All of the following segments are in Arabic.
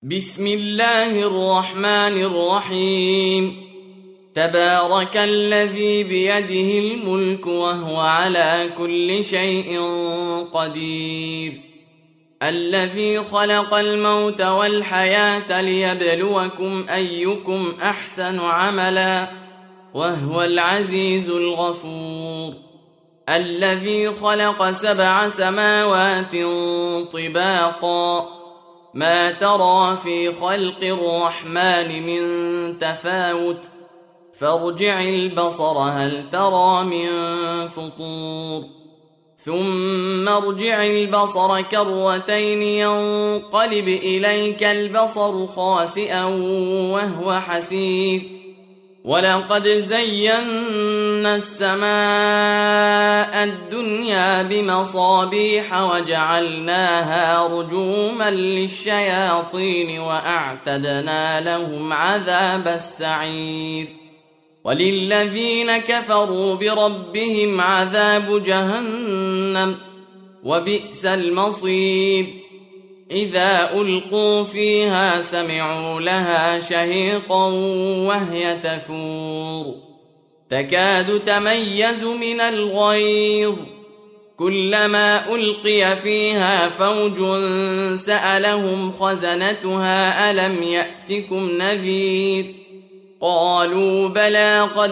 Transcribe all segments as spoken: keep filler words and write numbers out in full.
بسم الله الرحمن الرحيم. تبارك الذي بيده الملك وهو على كل شيء قدير، الذي خلق الموت والحياة ليبلوكم أيكم أحسن عملا وهو العزيز الغفور، الذي خلق سبع سماوات طباقا ما ترى في خلق الرحمن من تفاوت فارجع البصر هل ترى من فطور ثم ارجع البصر كرتين ينقلب إليك البصر خاسئا وهو حسير، ولقد زينا السماء الدنيا بمصابيح وجعلناها رجوما للشياطين وأعتدنا لهم عذاب السعير، وللذين كفروا بربهم عذاب جهنم وبئس المصير. إذا ألقوا فيها سمعوا لها شهيقا وهي تفور تكاد تميز من الغيظ، كلما ألقي فيها فوج سألهم خزنتها ألم يأتكم نذير، قالوا بلى قد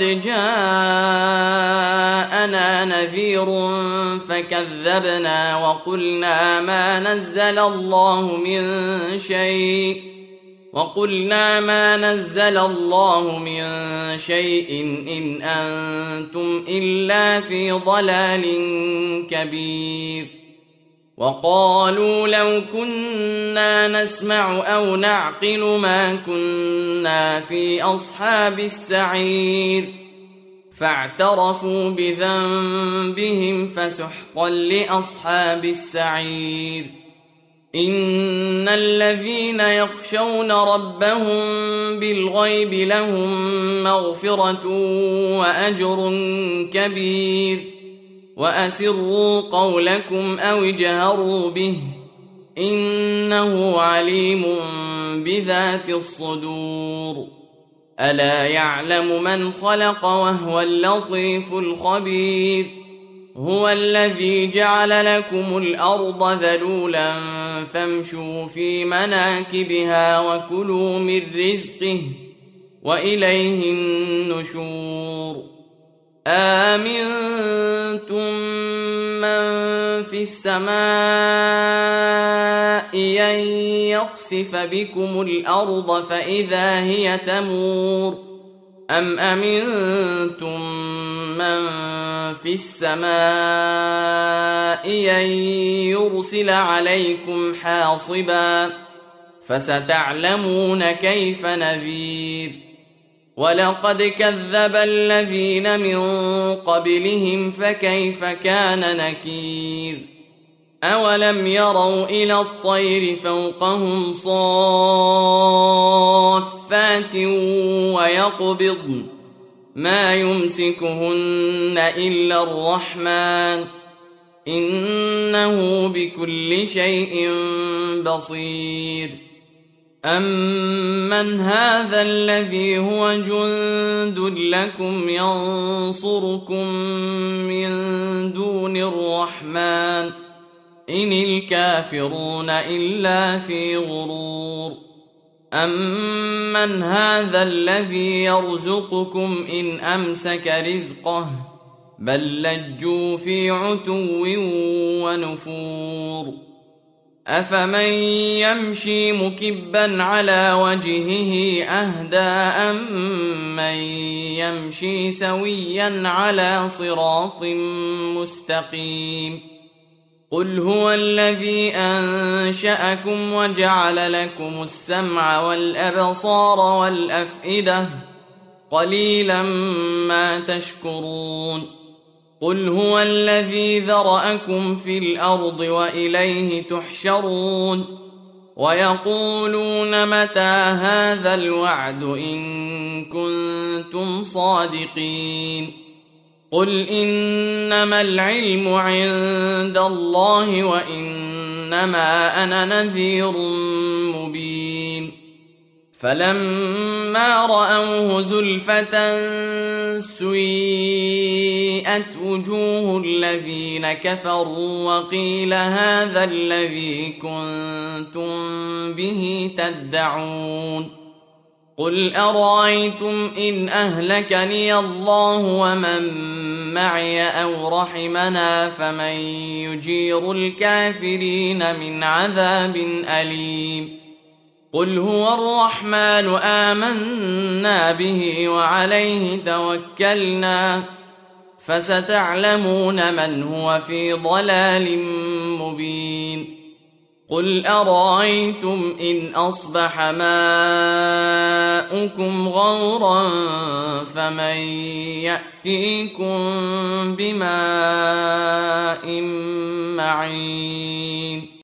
جاءنا نذير فكذبنا وقلنا ما نزل الله من شيء وقلنا ما نزل الله من شيء إن أنتم إلا في ضلال كبير، وقالوا لو كنا نسمع أو نعقل ما كنا في أصحاب السعير، فاعترفوا بذنبهم فسحقا لأصحاب السعير. إن الذين يخشون ربهم بالغيب لهم مغفرة وأجر كبير، وأسروا قولكم أو اجهروا به إنه عليم بذات الصدور. ألا يعلم من خلق وهو اللطيف الخبير، هو الذي جعل لكم الأرض ذلولا فامشوا في مناكبها وكلوا من رزقه وإليه النشور. آمنتم من في السماء أن يخسف بكم الأرض فإذا هي تمور، أم أمنتم من في السماء أن يرسل عليكم حاصبا فستعلمون كيف نذير. ولقد كذب الذين من قبلهم فكيف كان نكير. أولم يروا إلى الطير فوقهم صافات ويقبضن ما يمسكهن إلا الرحمن إنه بكل شيء بصير. أمن هذا الذي هو جند لكم ينصركم من دون الرحمن إن الكافرون إلا في غرور. أمن هذا الذي يرزقكم إن أمسك رزقه بل لجوا في عتو ونفور. أفمن يمشي مكبا على وجهه أهدى أمن يمشي سويا على صراط مستقيم. قل هو الذي أنشأكم وجعل لكم السمع والأبصار والأفئدة قليلا ما تشكرون. قل هو الذي ذرأكم في الأرض وإليه تحشرون. ويقولون متى هذا الوعد إن كنتم صادقين. قل إنما العلم عند الله وإنما أنا نذير مبين فلما رأوه زلفة سيئت وجوه الذين كفروا وقيل هذا الذي كنتم به تدعون قل أرأيتم إن أهلكني الله ومن معي أو رحمنا فمن يجير الكافرين من عذاب أليم قل هو الرحمن آمنا به وعليه توكلنا فستعلمون من هو في ضلال مبين قل أرأيتم إن أصبح ماؤكم غورا فمن يأتيكم بماء معين